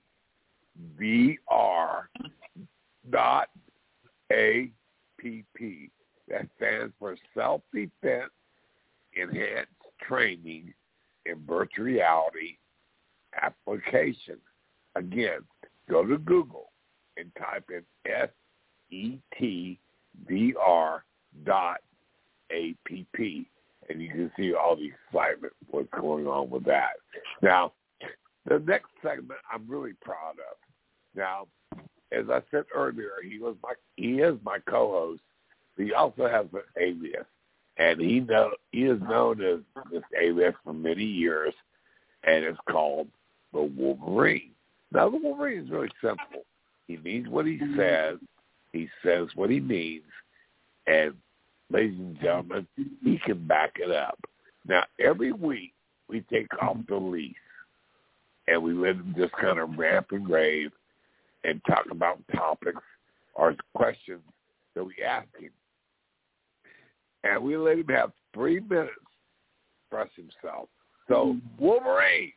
V R dot A P P. That stands for Self-Defense Enhanced Training in Virtual Reality Application. Again, go to Google and type in S E T V R dot A P P. And you can see all the excitement, what's going on with that. Now, the next segment I'm really proud of. Now, as I said earlier, he was my he is my co-host. He also has an alias, and he know he is known as this alias for many years, and it's called the Wolverine. Now, the Wolverine is really simple. He means what he says. He says what he means, and ladies and gentlemen, he can back it up. Now, every week we take off the leash, and we let him just kind of rant and rave and talk about topics or questions that we ask him. And we let him have three minutes to express himself. So, Wolverine.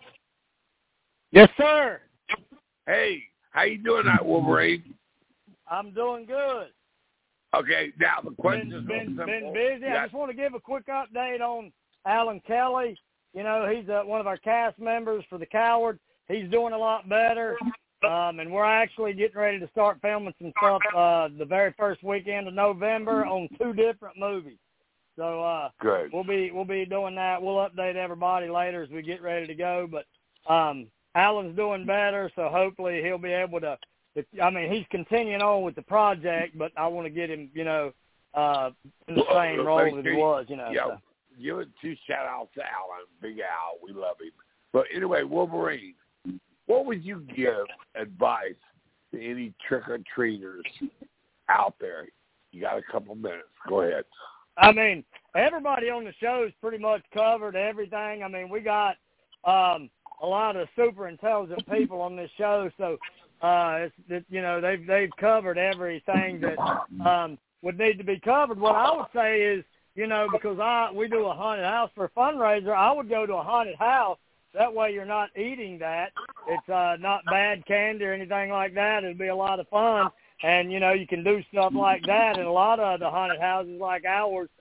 Yes, sir. Hey, how you doing tonight, Wolverine? I'm doing good. Okay, now the question been, is been, simple. been busy. Yeah. I just want to give a quick update on Alan Kelly. You know, he's uh, one of our cast members for The Coward. He's doing a lot better, um, and we're actually getting ready to start filming some stuff uh, the very first weekend of November on two different movies. So uh, Good. we'll be we'll be doing that. We'll update everybody later as we get ready to go. But um, Alan's doing better, so hopefully he'll be able to. I mean, he's continuing on with the project, but I want to get him, you know, uh, in the same Well, role that he was, you know. Yeah, so. give it two shout-outs to Alan, Big Al. We love him. But anyway, Wolverine, what would you give advice to any trick-or-treaters out there? You got a couple minutes. Go ahead. I mean, everybody on the show's pretty much covered everything. I mean, we got um, a lot of super intelligent people on this show, so uh, it's, it, you know, they've they've covered everything that um, would need to be covered. What I would say is, you know, because I we do a haunted house for a fundraiser, I would go to a haunted house. That way you're not eating that. It's uh, not bad candy or anything like that. It'd be a lot of fun. And, you know, you can do stuff like that. And a lot of the haunted houses like ours,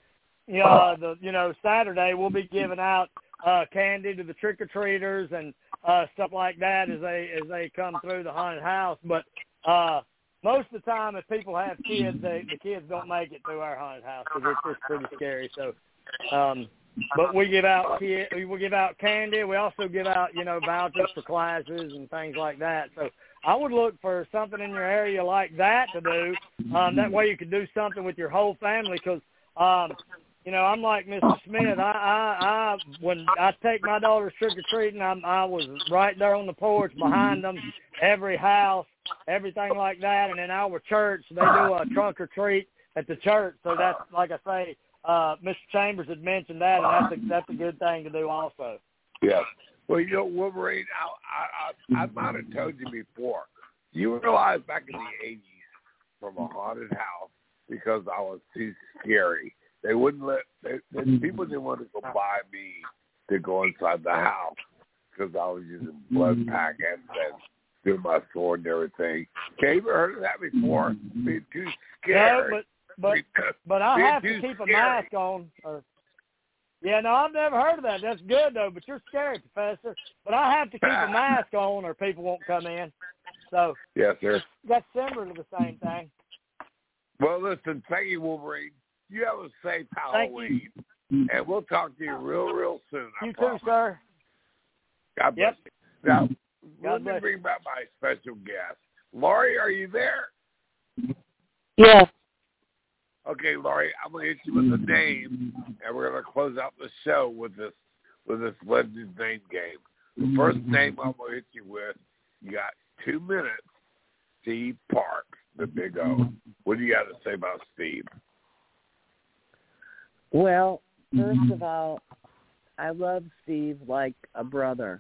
you know, uh, the you know Saturday we'll be giving out uh, candy to the trick or treaters and uh, stuff like that as they as they come through the haunted house. But uh, most of the time, if people have kids, they, the kids don't make it through our haunted house because it's just pretty scary. So, um, but we give out kid, we give out candy. We also give out you know vouchers for classes and things like that. So I would look for something in your area like that to do. Um, that way you could do something with your whole family because, um, you know, I'm like Mister Smith. I, I, I, when I take my daughters trick-or-treating, I'm, I was right there on the porch behind them, every house, everything like that. And in our church, they do a trunk-or-treat at the church. So that's, like I say, uh, Mister Chambers had mentioned that, and that's a, that's a good thing to do also. Yeah. Well, you know, Wolverine, I, I, I, I might have told you before. You realize back in the eighties from a haunted house, because I was too scary, they wouldn't let, they, they, people didn't want to go buy me to go inside the house because I was using blood pack and then doing my sword and everything. Okay, you ever heard of that before? Being too scared. No, but, but, but I have to keep a mask on. Or, Yeah, no, I've never heard of that. That's good, though, but you're scary, Professor. But I have to keep a mask on or people won't come in. So yes, sir. That's similar to the same thing. Well, listen, thank you, Wolverine. You have a safe Halloween, and we'll talk to you real, real soon. I you promise. too, sir. God bless yep. you. Now, God let bless me bring back my special guest. Laurie, are you there? Yes. Okay, Laurie, I'm going to hit you with a name, and we're going to close out the show with this with this Legends name game. The first name I'm going to hit you with, you got two minutes. Steve Parks, the Big O. What do you got to say about Steve? Well, first of all, I love Steve like a brother.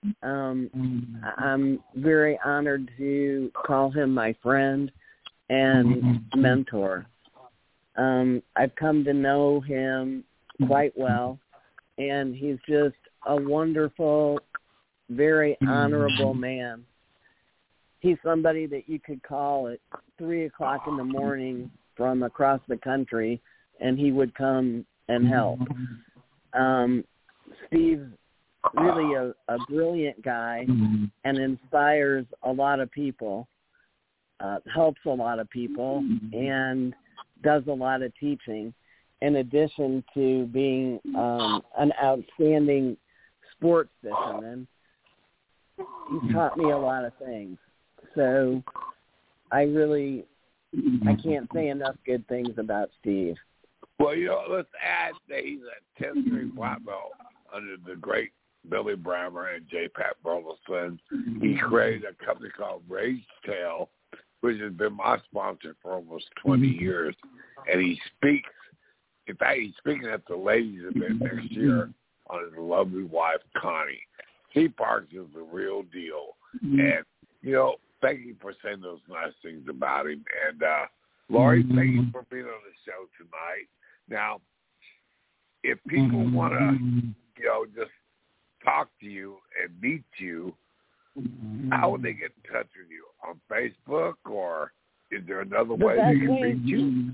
Um, I'm very honored to call him my friend and mentor. Um, I've come to know him quite well, and he's just a wonderful, very honorable man. He's somebody that you could call at three o'clock in the morning from across the country, and he would come and help. Um, Steve's really a, a brilliant guy and inspires a lot of people, uh, helps a lot of people, and does a lot of teaching, in addition to being um, an outstanding sports fisherman. He's taught me a lot of things. So I really, I can't say enough good things about Steve. Well, you know, let's add that he's a ten-string black belt under the great Billy Brammer and J. Pat Burleson. He created a company called Rage Tail, which has been my sponsor for almost twenty years. And he speaks, in fact, he's speaking at the ladies event next year on his lovely wife, Connie. Steve Parks is the real deal. And, you know, thank you for saying those nice things about him. And, uh, Laurie, thank you for being on the show tonight. Now, if people want to, you know, just talk to you and meet you, how would they get in touch with you? On Facebook, or is there another the way they can way, reach you?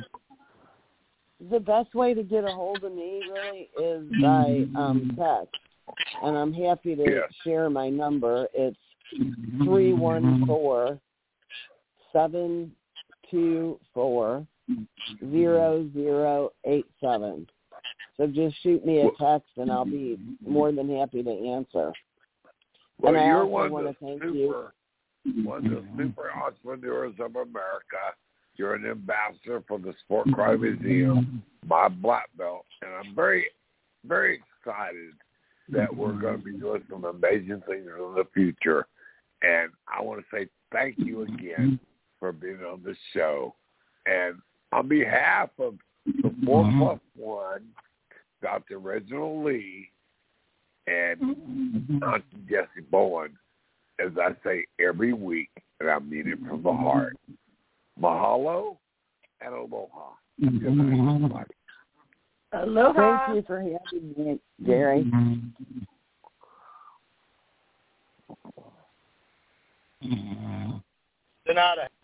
The best way to get a hold of me really is by um, text, and I'm happy to yes. share my number. It's three one four, seven two four, zero zero eight seven. So just shoot me a text, and I'll be more than happy to answer. Well, and I you're also one want of to the thank super, you. one of the super entrepreneurs of America. You're an ambassador for the Sport Cry Museum, my black belt, and I'm very, very excited that we're going to be doing some amazing things in the future. And I want to say thank you again for being on the show. And on behalf of the four plus one, Doctor Reginald Lee, and Auntie Jessie Bowen, as I say every week, and I mean it from the heart. Mahalo and aloha. Good night, everybody. Aloha. Thank you for having me, Gary. Donata.